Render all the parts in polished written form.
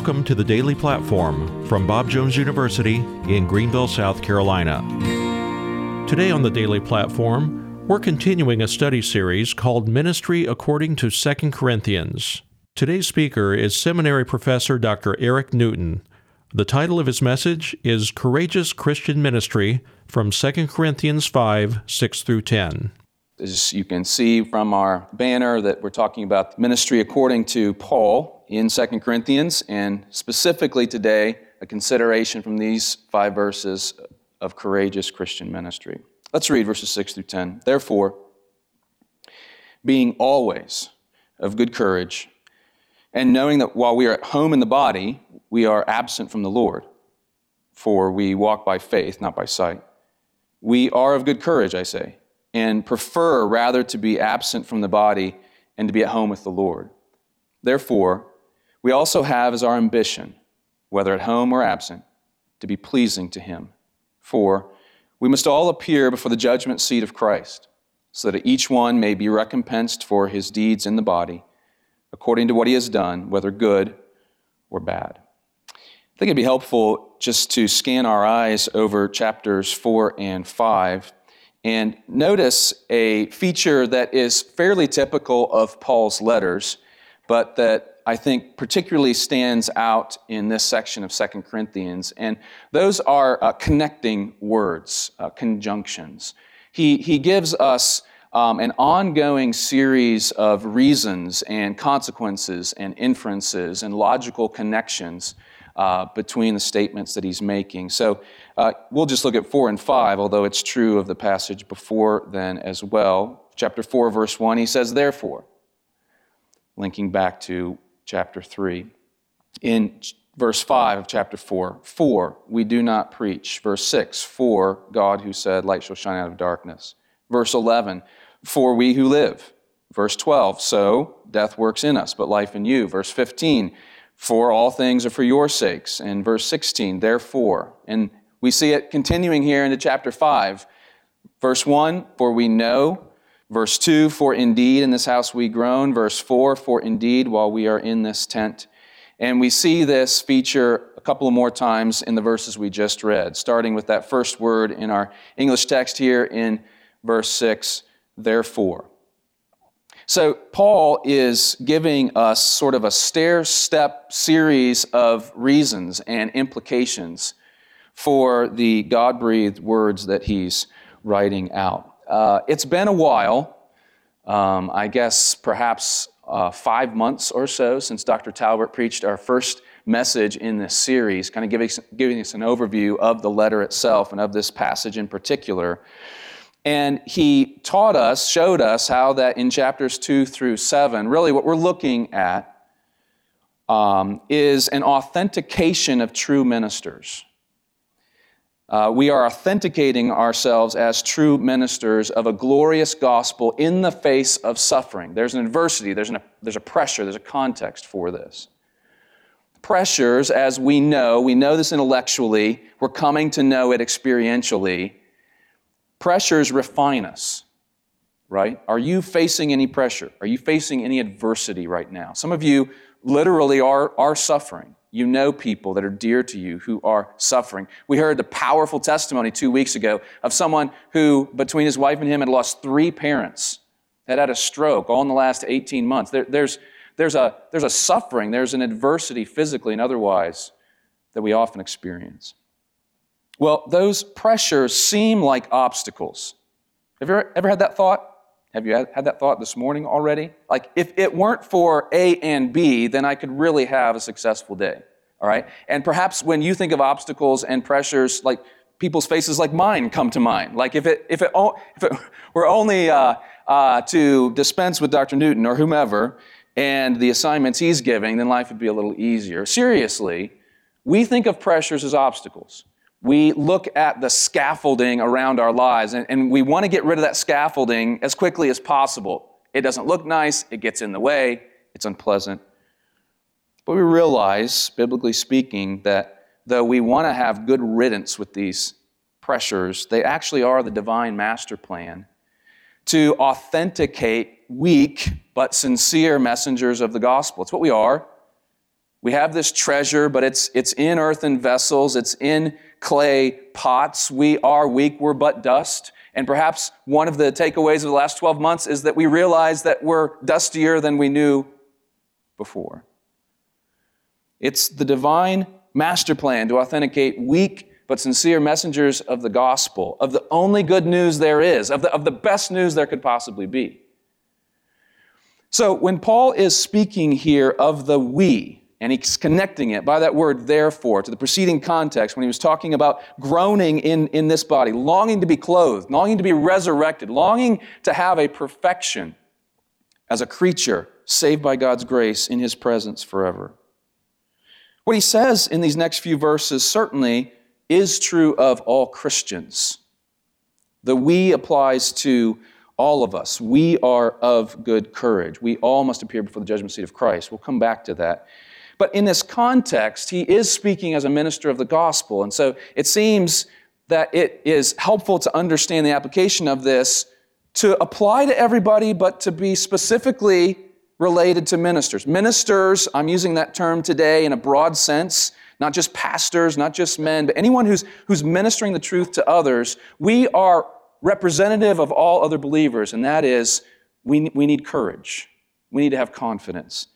Welcome to the Daily Platform from Bob Jones University in Greenville, South Carolina. Today on the Daily Platform, we're continuing a study series called Ministry According to 2 Corinthians. Today's speaker is seminary professor Dr. Eric Newton. The title of his message is Courageous Christian Ministry from 2 Corinthians 5, 6 through 10. As you can see from our banner that we're talking about ministry according to Paul in 2 Corinthians, and specifically today, a consideration from these 5 verses of courageous Christian ministry. Let's read verses 6 through 10. Therefore, being always of good courage, and knowing that while we are at home in the body, we are absent from the Lord, for we walk by faith, not by sight. We are of good courage, I say, and prefer rather to be absent from the body and to be at home with the Lord. Therefore, we also have as our ambition, whether at home or absent, to be pleasing to Him. For we must all appear before the judgment seat of Christ, so that each one may be recompensed for his deeds in the body, according to what he has done, whether good or bad. I think it'd be helpful just to scan our eyes over chapters 4 and 5 and notice a feature that is fairly typical of Paul's letters, but that I think particularly stands out in this section of 2 Corinthians, and those are connecting words, conjunctions. He gives us an ongoing series of reasons and consequences and inferences and logical connections between the statements that he's making. So we'll just look at 4 and 5, although it's true of the passage before then as well. Chapter 4, verse 1, he says, therefore, linking back to chapter 3. In verse 5 of chapter 4, for we do not preach. Verse 6, for God who said, light shall shine out of darkness. Verse 11, for we who live. Verse 12, so death works in us, but life in you. Verse 15, for all things are for your sakes. And verse 16, therefore. And we see it continuing here into chapter 5. Verse 1, for we know. Verse 2, for indeed in this house we groan. Verse 4, for indeed while we are in this tent. And we see this feature a couple of more times in the verses we just read, starting with that first word in our English text here in verse 6, therefore. So Paul is giving us sort of a stair-step series of reasons and implications for the God-breathed words that he's writing out. It's been a while, I guess perhaps 5 months or so since Dr. Talbert preached our first message in this series, kind of giving us an overview of the letter itself and of this passage in particular. And he showed us how that in chapters 2 through 7, really what we're looking at is an authentication of true ministers. We are authenticating ourselves as true ministers of a glorious gospel in the face of suffering. There's an adversity, there's a pressure, there's a context for this. Pressures, as we know this intellectually, we're coming to know it experientially. Pressures refine us, right? Are you facing any pressure? Are you facing any adversity right now? Some of you literally are suffering. You know people that are dear to you who are suffering. We heard the powerful testimony 2 weeks ago of someone who, between his wife and him, had lost 3 parents, had had a stroke all in the last 18 months. There's a suffering, there's an adversity physically and otherwise that we often experience. Well, those pressures seem like obstacles. Have you ever had that thought? Have you had that thought this morning already? Like, if it weren't for A and B, then I could really have a successful day, all right? And perhaps when you think of obstacles and pressures, like people's faces like mine come to mind. Like if it were only to dispense with Dr. Newton or whomever and the assignments he's giving, then life would be a little easier. Seriously, we think of pressures as obstacles. We look at the scaffolding around our lives, and we want to get rid of that scaffolding as quickly as possible. It doesn't look nice, it gets in the way, it's unpleasant. But we realize, biblically speaking, that though we want to have good riddance with these pressures, they actually are the divine master plan to authenticate weak but sincere messengers of the gospel. It's what we are. We have this treasure, but it's in earthen vessels. It's in clay pots. We are weak. We're but dust. And perhaps one of the takeaways of the last 12 months is that we realize that we're dustier than we knew before. It's the divine master plan to authenticate weak but sincere messengers of the gospel, of the only good news there is, of the best news there could possibly be. So when Paul is speaking here of the we, and he's connecting it by that word therefore to the preceding context when he was talking about groaning in this body, longing to be clothed, longing to be resurrected, longing to have a perfection as a creature saved by God's grace in his presence forever. What he says in these next few verses certainly is true of all Christians. The we applies to all of us. We are of good courage. We all must appear before the judgment seat of Christ. We'll come back to that. But in this context, he is speaking as a minister of the gospel. And so it seems that it is helpful to understand the application of this to apply to everybody, but to be specifically related to ministers. Ministers, I'm using that term today in a broad sense, not just pastors, not just men, but anyone who's ministering the truth to others. We are representative of all other believers, and that is we need courage. We need to have confidence.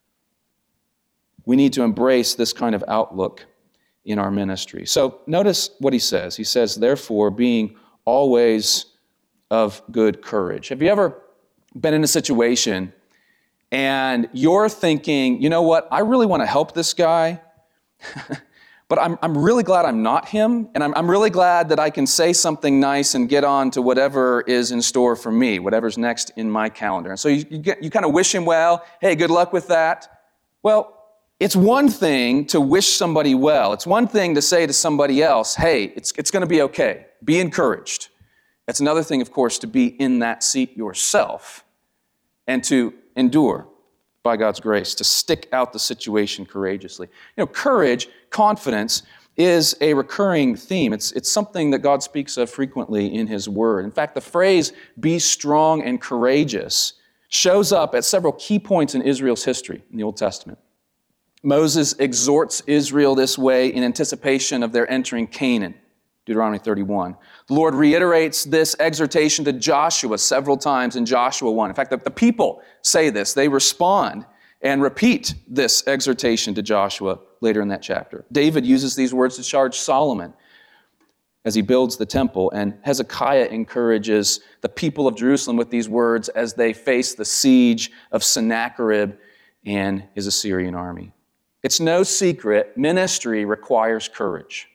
We need to embrace this kind of outlook in our ministry. So notice what he says. He says, therefore, being always of good courage. Have you ever been in a situation and you're thinking, you know what, I really want to help this guy, but I'm really glad I'm not him, and I'm really glad that I can say something nice and get on to whatever is in store for me, whatever's next in my calendar. And so you kind of wish him well, hey, good luck with that. Well, it's one thing to wish somebody well. It's one thing to say to somebody else, hey, it's going to be okay. Be encouraged. It's another thing, of course, to be in that seat yourself and to endure by God's grace, to stick out the situation courageously. You know, courage, confidence, is a recurring theme. It's something that God speaks of frequently in His Word. In fact, the phrase, be strong and courageous, shows up at several key points in Israel's history in the Old Testament. Moses exhorts Israel this way in anticipation of their entering Canaan, Deuteronomy 31. The Lord reiterates this exhortation to Joshua several times in Joshua 1. In fact, the people say this. They respond and repeat this exhortation to Joshua later in that chapter. David uses these words to charge Solomon as he builds the temple, and Hezekiah encourages the people of Jerusalem with these words as they face the siege of Sennacherib and his Assyrian army. It's no secret, ministry requires courage.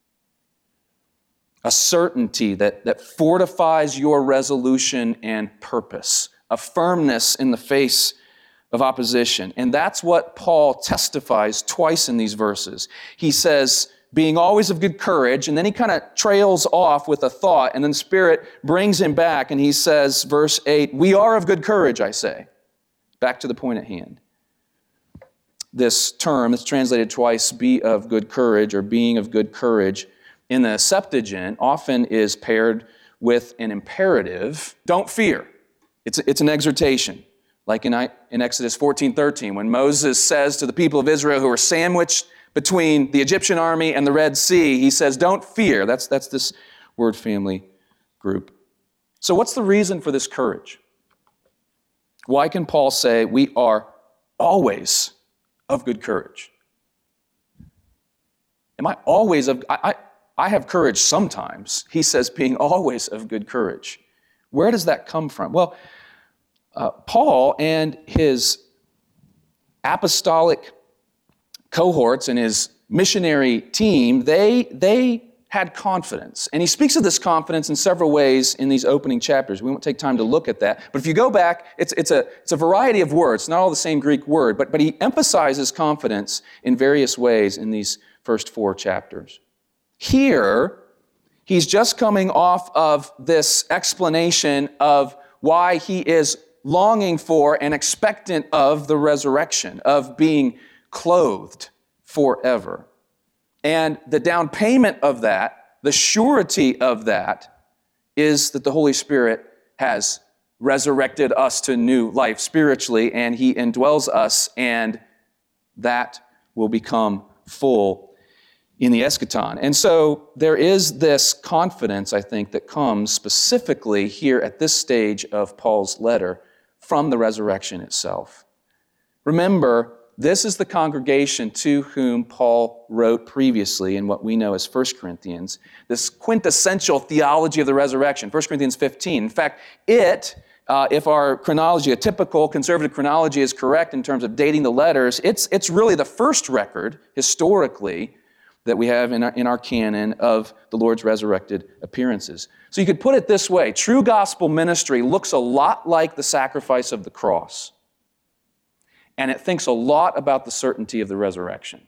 A certainty that fortifies your resolution and purpose, a firmness in the face of opposition. And that's what Paul testifies twice in these verses. He says, being always of good courage, and then he kind of trails off with a thought, and then the Spirit brings him back, and he says, verse 8, we are of good courage, I say. Back to the point at hand. This term is translated twice, be of good courage, or being of good courage, in the Septuagint often is paired with an imperative. Don't fear. It's an exhortation. Like in Exodus 14:13, when Moses says to the people of Israel who are sandwiched between the Egyptian army and the Red Sea, he says, don't fear. That's this word family group. So what's the reason for this courage? Why can Paul say we are always of good courage? Am I always of... I have courage sometimes. He says being always of good courage. Where does that come from? Well, Paul and his apostolic cohorts and his missionary team, they had confidence. And he speaks of this confidence in several ways in these opening chapters. We won't take time to look at that. But if you go back, it's a variety of words, not all the same Greek word, but he emphasizes confidence in various ways in these first 4 chapters. Here, he's just coming off of this explanation of why he is longing for and expectant of the resurrection, of being clothed forever. And the down payment of that, the surety of that, is that the Holy Spirit has resurrected us to new life spiritually, and He indwells us, and that will become full in the eschaton. And so there is this confidence, I think, that comes specifically here at this stage of Paul's letter from the resurrection itself. Remember, this is the congregation to whom Paul wrote previously in what we know as 1 Corinthians, this quintessential theology of the resurrection, 1 Corinthians 15. In fact, if our chronology, a typical conservative chronology is correct in terms of dating the letters, it's really the first record, historically, that we have in our canon of the Lord's resurrected appearances. So you could put it this way: true gospel ministry looks a lot like the sacrifice of the cross, and it thinks a lot about the certainty of the resurrection.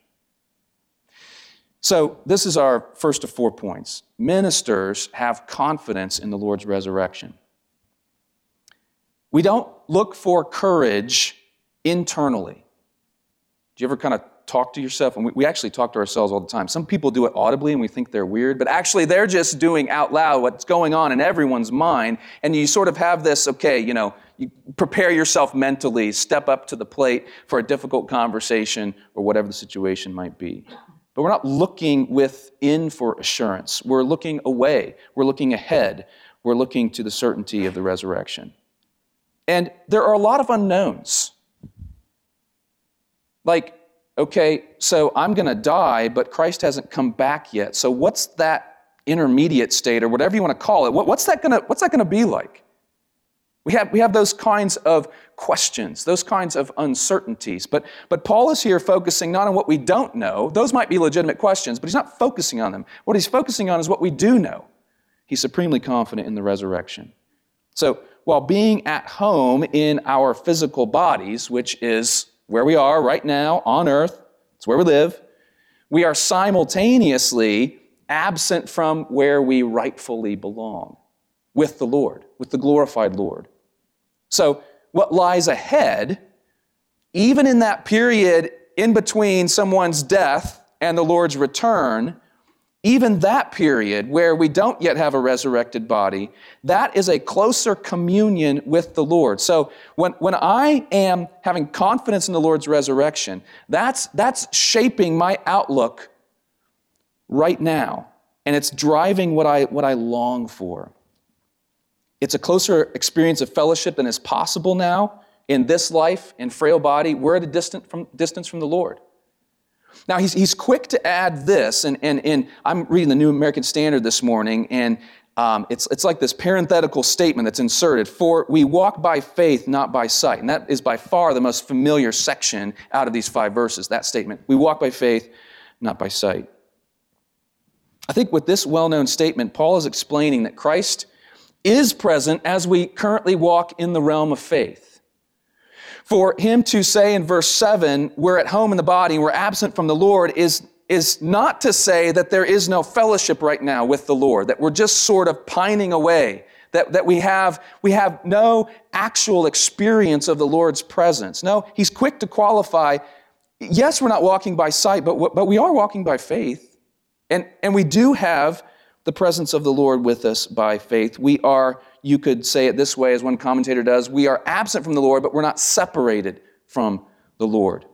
So this is our first of 4 points. Ministers have confidence in the Lord's resurrection. We don't look for courage internally. Do you ever kind of talk to yourself? And we actually talk to ourselves all the time. Some people do it audibly and we think they're weird, but actually they're just doing out loud what's going on in everyone's mind. And you sort of have this, you prepare yourself mentally, step up to the plate for a difficult conversation or whatever the situation might be. But we're not looking within for assurance. We're looking away. We're looking ahead. We're looking to the certainty of the resurrection. And there are a lot of unknowns. Like, okay, so I'm going to die, but Christ hasn't come back yet. So what's that intermediate state, or whatever you want to call it? What's that going to be like? We have those kinds of questions, those kinds of uncertainties. But Paul is here focusing not on what we don't know. Those might be legitimate questions, but he's not focusing on them. What he's focusing on is what we do know. He's supremely confident in the resurrection. So while being at home in our physical bodies, which is where we are right now on earth, it's where we live, we are simultaneously absent from where we rightfully belong, with the Lord, with the glorified Lord. So what lies ahead, even in that period in between someone's death and the Lord's return, even that period where we don't yet have a resurrected body, that is a closer communion with the Lord. So when I am having confidence in the Lord's resurrection, that's shaping my outlook right now, and it's driving what I long for. It's a closer experience of fellowship than is possible now in this life, in frail body. We're at a distance from the Lord. Now, he's quick to add this, and I'm reading the New American Standard this morning, and it's like this parenthetical statement that's inserted: "For we walk by faith, not by sight." And that is by far the most familiar section out of these 5 verses, that statement. We walk by faith, not by sight. I think with this well-known statement, Paul is explaining that Christ is present as we currently walk in the realm of faith. For him to say in verse 7, we're at home in the body, we're absent from the Lord, is not to say that there is no fellowship right now with the Lord, that we're just sort of pining away, that we have no actual experience of the Lord's presence. No, he's quick to qualify, yes, we're not walking by sight, but we are walking by faith. And we do have the presence of the Lord with us by faith. We are, you could say it this way, as one commentator does, we are absent from the Lord, but we're not separated from the Lord.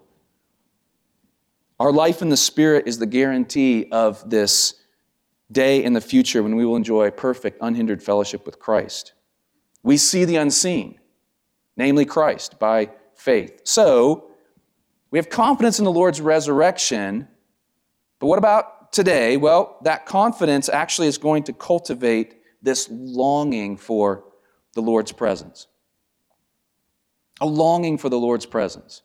Our life in the Spirit is the guarantee of this day in the future when we will enjoy perfect, unhindered fellowship with Christ. We see the unseen, namely Christ, by faith. So, we have confidence in the Lord's resurrection, but what about today? Well, that confidence actually is going to cultivate this longing for the Lord's presence. A longing for the Lord's presence.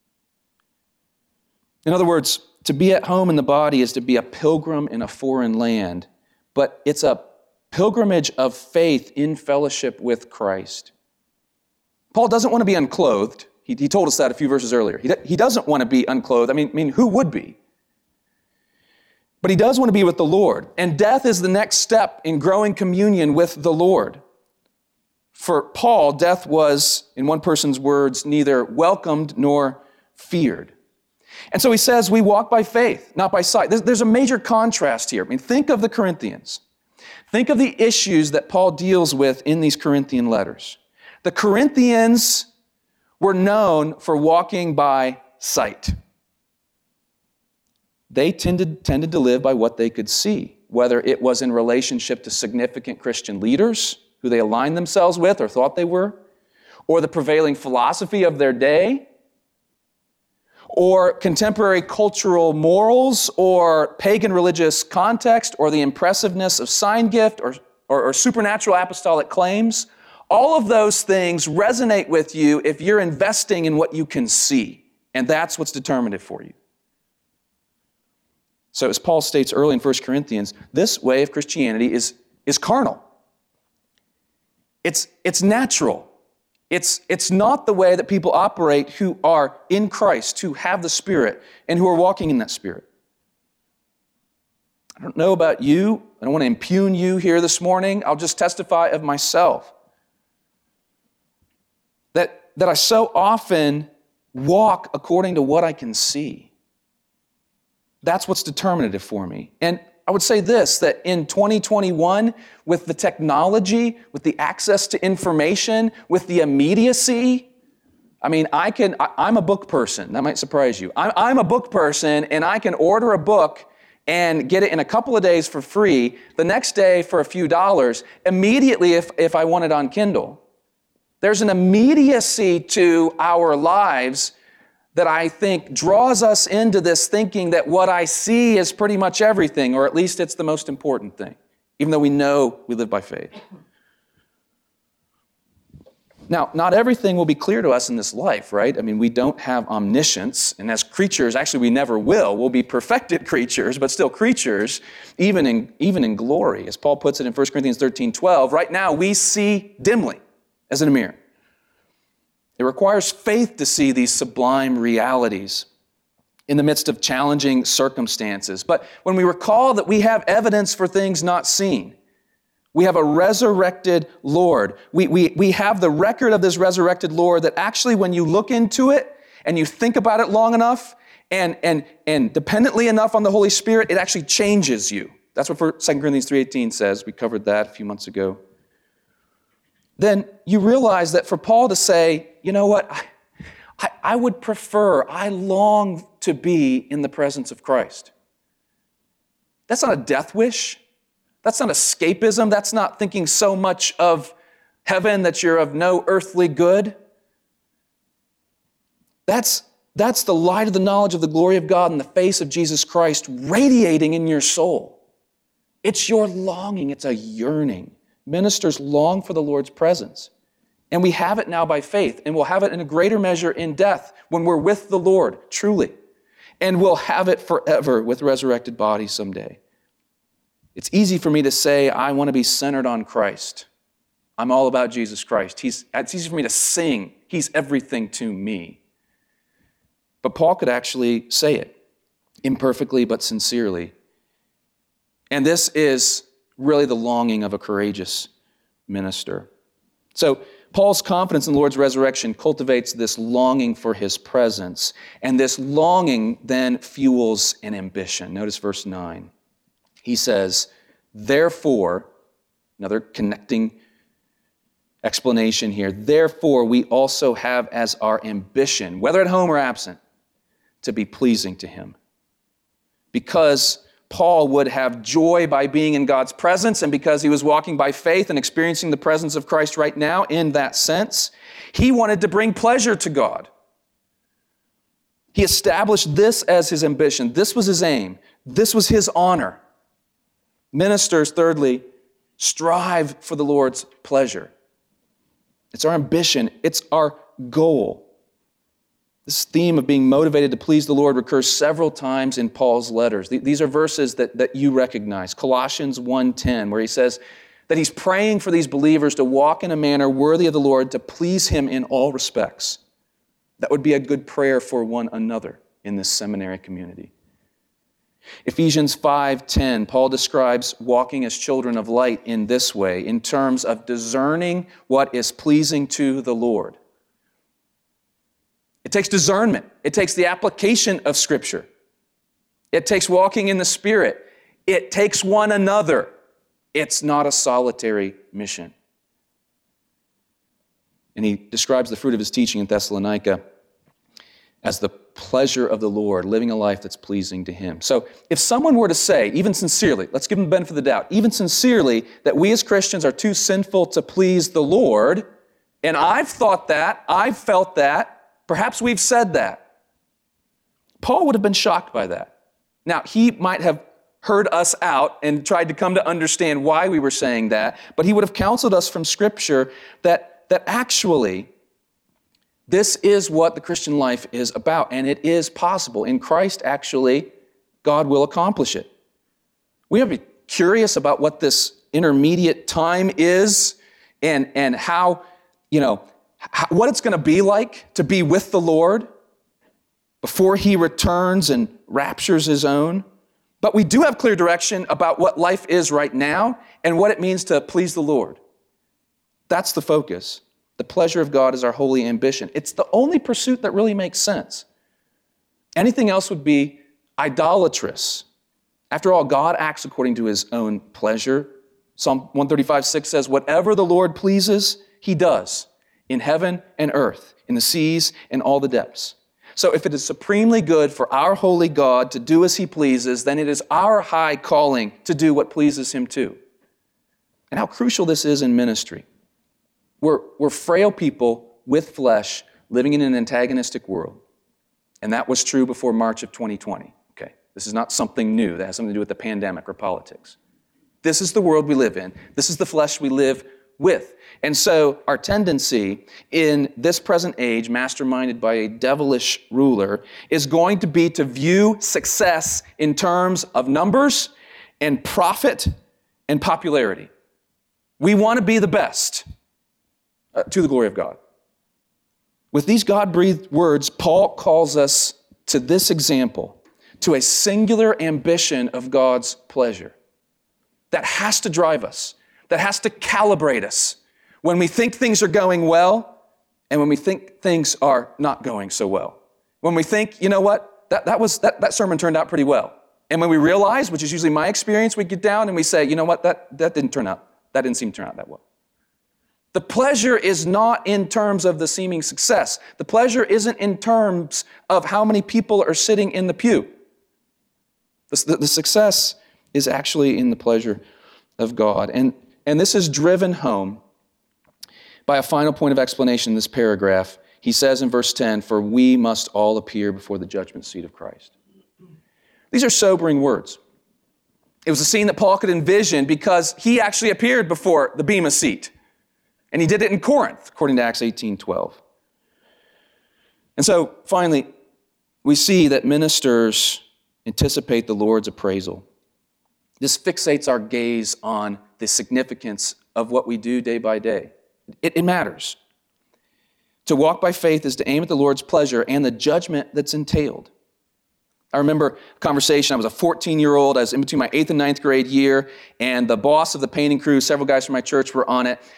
In other words, to be at home in the body is to be a pilgrim in a foreign land, but it's a pilgrimage of faith in fellowship with Christ. Paul doesn't want to be unclothed. He told us that a few verses earlier. He doesn't want to be unclothed. I mean, who would be? But he does want to be with the Lord. And death is the next step in growing communion with the Lord. For Paul, death was, in one person's words, neither welcomed nor feared. And so he says, we walk by faith, not by sight. There's a major contrast here. I mean, think of the Corinthians. Think of the issues that Paul deals with in these Corinthian letters. The Corinthians were known for walking by sight. they tended to live by what they could see, whether it was in relationship to significant Christian leaders who they aligned themselves with or thought they were, or the prevailing philosophy of their day, or contemporary cultural morals, or pagan religious context, or the impressiveness of sign gift, or supernatural apostolic claims. All of those things resonate with you if you're investing in what you can see, and that's what's determinative for you. So as Paul states early in 1 Corinthians, this way of Christianity is carnal. It's natural. It's not the way that people operate who are in Christ, who have the Spirit, and who are walking in that Spirit. I don't know about you. I don't want to impugn you here this morning. I'll just testify of myself. That I so often walk according to what I can see. That's what's determinative for me. And I would say this, that in 2021, with the technology, with the access to information, with the immediacy, I mean, I'm a book person. That might surprise you. I'm a book person, and I can order a book and get it in a couple of days for free, the next day for a few dollars, immediately if I want it on Kindle. There's an immediacy to our lives that I think draws us into this thinking that what I see is pretty much everything, or at least it's the most important thing, even though we know we live by faith. Now, not everything will be clear to us in this life, right? I mean, we don't have omniscience, and as creatures, actually we never will. We'll be perfected creatures, but still creatures, even in glory. As Paul puts it in 1 Corinthians 13:12, right now we see dimly, as in a mirror. It requires faith to see these sublime realities in the midst of challenging circumstances. But when we recall that we have evidence for things not seen, we have a resurrected Lord. We have the record of this resurrected Lord that actually when you look into it and you think about it long enough and dependently enough on the Holy Spirit, it actually changes you. That's what 2 Corinthians 3:18 says. We covered that a few months ago. Then you realize that for Paul to say, you know what, I would prefer, I long to be in the presence of Christ. That's not a death wish. That's not escapism. That's not thinking so much of heaven that you're of no earthly good. That's the light of the knowledge of the glory of God in the face of Jesus Christ radiating in your soul. It's your longing. It's a yearning. Ministers long for the Lord's presence. And we have it now by faith, and we'll have it in a greater measure in death when we're with the Lord, truly. And we'll have it forever with resurrected bodies someday. It's easy for me to say, I want to be centered on Christ. I'm all about Jesus Christ. It's easy for me to sing, He's everything to me. But Paul could actually say it, imperfectly but sincerely. And this is really the longing of a courageous minister. So Paul's confidence in the Lord's resurrection cultivates this longing for His presence, and this longing then fuels an ambition. Notice verse 9. He says, therefore, another connecting explanation here, therefore we also have as our ambition, whether at home or absent, to be pleasing to Him. Because Paul would have joy by being in God's presence, and because he was walking by faith and experiencing the presence of Christ right now in that sense, he wanted to bring pleasure to God. He established this as his ambition. This was his aim. This was his honor. Ministers, thirdly, strive for the Lord's pleasure. It's our ambition. It's our goal. This theme of being motivated to please the Lord recurs several times in Paul's letters. These are verses that you recognize. Colossians 1:10, where he says that he's praying for these believers to walk in a manner worthy of the Lord, to please Him in all respects. That would be a good prayer for one another in this seminary community. Ephesians 5:10, Paul describes walking as children of light in this way, in terms of discerning what is pleasing to the Lord. It takes discernment. It takes the application of Scripture. It takes walking in the Spirit. It takes one another. It's not a solitary mission. And he describes the fruit of his teaching in Thessalonica as the pleasure of the Lord, living a life that's pleasing to Him. So if someone were to say, even sincerely, let's give them the benefit of the doubt, even sincerely, that we as Christians are too sinful to please the Lord, and I've thought that, I've felt that, perhaps we've said that, Paul would have been shocked by that. Now, he might have heard us out and tried to come to understand why we were saying that, but he would have counseled us from Scripture that actually this is what the Christian life is about, and it is possible. In Christ, actually, God will accomplish it. We have to be curious about what this intermediate time is and how, what it's going to be like to be with the Lord before He returns and raptures His own. But we do have clear direction about what life is right now and what it means to please the Lord. That's the focus. The pleasure of God is our holy ambition. It's the only pursuit that really makes sense. Anything else would be idolatrous. After all, God acts according to His own pleasure. Psalm 135:6 says, whatever the Lord pleases, He does, in heaven and earth, in the seas and all the depths. So if it is supremely good for our holy God to do as He pleases, then it is our high calling to do what pleases Him too. And how crucial this is in ministry. We're frail people with flesh living in an antagonistic world. And that was true before March of 2020. Okay, this is not something new that has something to do with the pandemic or politics. This is the world we live in. This is the flesh we live with. And so our tendency in this present age, masterminded by a devilish ruler, is going to be to view success in terms of numbers and profit and popularity. We want to be the best. To the glory of God. With these God-breathed words, Paul calls us to this example, to a singular ambition of God's pleasure. That has to drive us, that has to calibrate us when we think things are going well and when we think things are not going so well. When we think, you know what, that sermon turned out pretty well. And when we realize, which is usually my experience, we get down and we say, you know what, that didn't seem to turn out that well. The pleasure is not in terms of the seeming success. The pleasure isn't in terms of how many people are sitting in the pew. The success is actually in the pleasure of God. And this is driven home by a final point of explanation in this paragraph. He says in verse 10, for we must all appear before the judgment seat of Christ. These are sobering words. It was a scene that Paul could envision because he actually appeared before the Bema seat. And he did it in Corinth, according to Acts 18:12. And so, finally, we see that ministers anticipate the Lord's appraisal. This fixates our gaze on the significance of what we do day by day. It matters. To walk by faith is to aim at the Lord's pleasure and the judgment that's entailed. I remember a conversation. I was a 14-year-old. I was in between my 8th and 9th grade year, and the boss of the painting crew, several guys from my church were on it.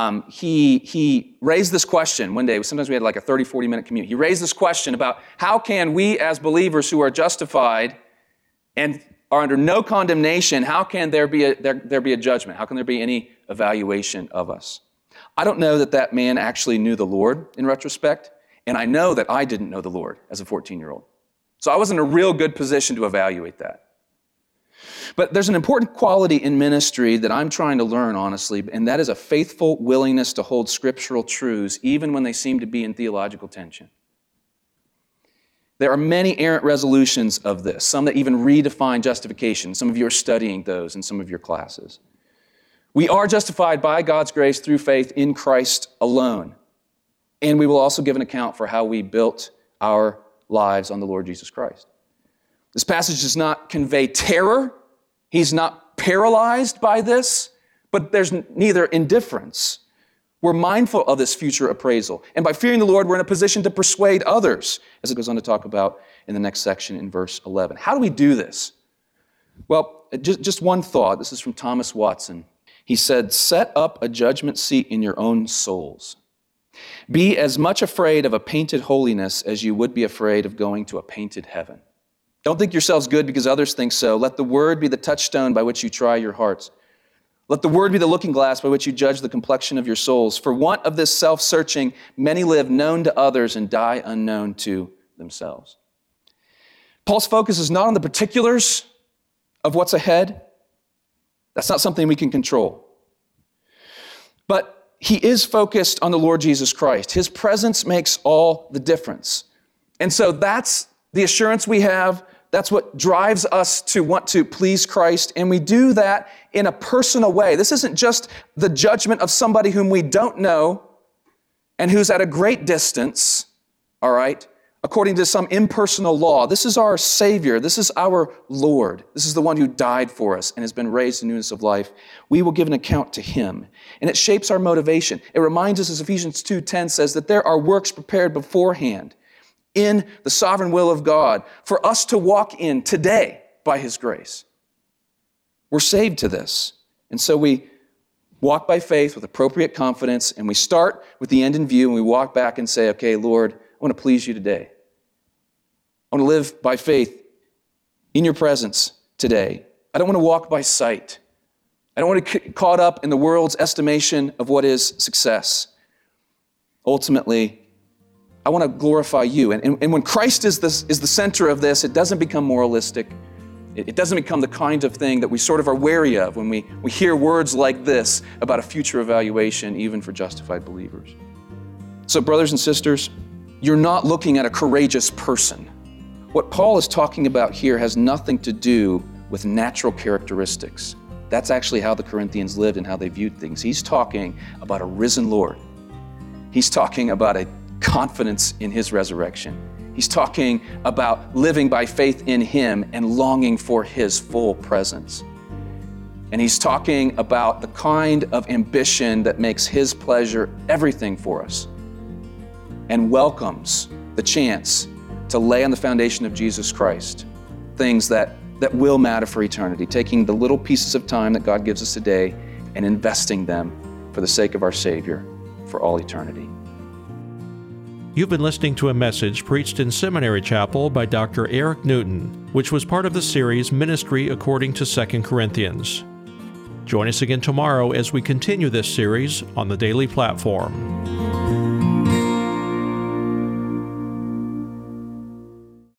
He raised this question one day. Sometimes we had like a 30, 40-minute commute. He raised this question about how can we as believers who are justified and are under no condemnation, how can there be a judgment? How can there be any evaluation of us? I don't know that man actually knew the Lord in retrospect, and I know that I didn't know the Lord as a 14-year-old. So I was in a real good position to evaluate that. But there's an important quality in ministry that I'm trying to learn, honestly, and that is a faithful willingness to hold scriptural truths even when they seem to be in theological tension. There are many errant resolutions of this, some that even redefine justification. Some of you are studying those in some of your classes. We are justified by God's grace through faith in Christ alone. And we will also give an account for how we built our lives on the Lord Jesus Christ. This passage does not convey terror. He's not paralyzed by this, but there's neither indifference. We're mindful of this future appraisal. And by fearing the Lord, we're in a position to persuade others, as it goes on to talk about in the next section in verse 11. How do we do this? Well, just one thought. This is from Thomas Watson. He said, set up a judgment seat in your own souls. Be as much afraid of a painted holiness as you would be afraid of going to a painted heaven. Don't think yourselves good because others think so. Let the word be the touchstone by which you try your hearts. Let the word be the looking glass by which you judge the complexion of your souls. For want of this self-searching, many live known to others and die unknown to themselves. Paul's focus is not on the particulars of what's ahead. That's not something we can control. But he is focused on the Lord Jesus Christ. His presence makes all the difference. And so that's the assurance we have. That's what drives us to want to please Christ. And we do that in a personal way. This isn't just the judgment of somebody whom we don't know and who's at a great distance, all right, according to some impersonal law. This is our Savior. This is our Lord. This is the one who died for us and has been raised in newness of life. We will give an account to him. And it shapes our motivation. It reminds us, as Ephesians 2:10 says, that there are works prepared beforehand in the sovereign will of God for us to walk in today by his grace. We're saved to this. And so we walk by faith with appropriate confidence, and we start with the end in view, and we walk back and say, okay, Lord, I want to please you today. I want to live by faith in your presence today. I don't want to walk by sight. I don't want to get caught up in the world's estimation of what is success. Ultimately, I want to glorify you. And when Christ is the center of this, it doesn't become moralistic. It doesn't become the kind of thing that we sort of are wary of when we hear words like this about a future evaluation, even for justified believers. So, brothers and sisters, you're not looking at a courageous person. What Paul is talking about here has nothing to do with natural characteristics. That's actually how the Corinthians lived and how they viewed things. He's talking about a risen Lord. He's talking about a confidence in his resurrection. He's talking about living by faith in him and longing for his full presence. And he's talking about the kind of ambition that makes his pleasure everything for us and welcomes the chance to lay on the foundation of Jesus Christ things that will matter for eternity, taking the little pieces of time that God gives us today and investing them for the sake of our Savior for all eternity. You've been listening to a message preached in Seminary Chapel by Dr. Eric Newton, which was part of the series Ministry According to 2 Corinthians. Join us again tomorrow as we continue this series on the Daily Platform.